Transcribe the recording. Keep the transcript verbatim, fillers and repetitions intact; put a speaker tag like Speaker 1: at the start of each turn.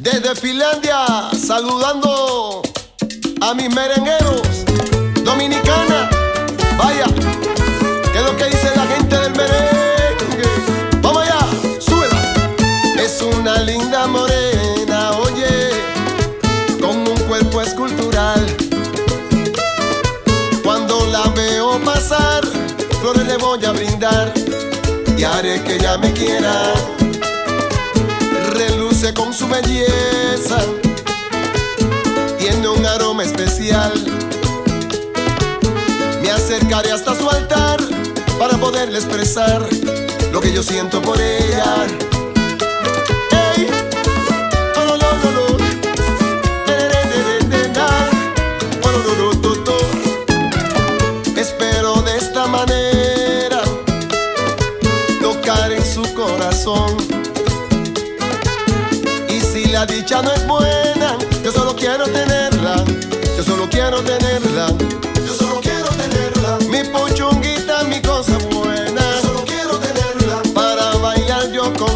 Speaker 1: Desde Finlandia, saludando a mis merengueros, Dominicana. Vaya, ¿qué es lo que dice la gente del merengue? Vamos allá, súbela. Es una linda morena, oye, con un cuerpo escultural. Cuando la veo pasar, flores le voy a brindar y haré que ella me quiera. Reluce con su belleza, tiene un aroma especial. Me acercaré hasta su altar para poderle expresar lo que yo siento por ella. Ey, oh, no, no, no, no. Eh, eh, eh, eh, nah. Oh, no, no, no, no, no. Espero de esta manera tocar en su corazón. Si la dicha no es buena, yo solo quiero tenerla, yo solo quiero tenerla, yo solo quiero tenerla. Mi pochonguita, mi cosa buena, yo solo quiero tenerla. Para bailar yo con